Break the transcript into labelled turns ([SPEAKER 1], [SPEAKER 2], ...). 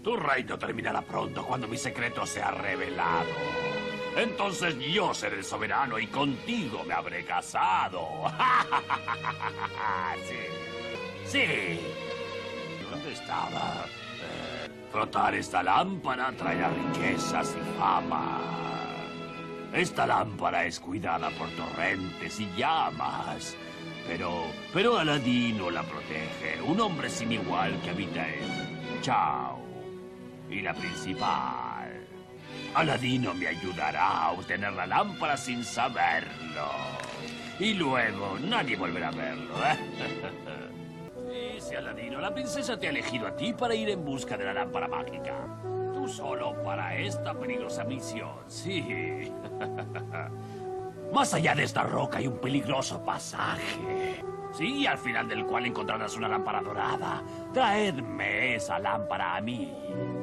[SPEAKER 1] Tu reino terminará pronto cuando mi secreto sea revelado. Entonces yo seré el soberano y contigo me habré casado. Sí. Sí. ¿Dónde estaba? Frotar esta lámpara traerá riquezas y fama. Esta lámpara es cuidada por torrentes y llamas. Pero Aladino la protege. Un hombre sin igual que habita en Chao. Y la principal. Aladino me ayudará a obtener la lámpara sin saberlo. Y luego nadie volverá a verlo, ¿eh? Sí, Aladino, la princesa te ha elegido a ti para ir en busca de la lámpara mágica. Tú solo para esta peligrosa misión, sí. Más allá de esta roca hay un peligroso pasaje. Sí, al final del cual encontrarás una lámpara dorada. Traedme esa lámpara a mí.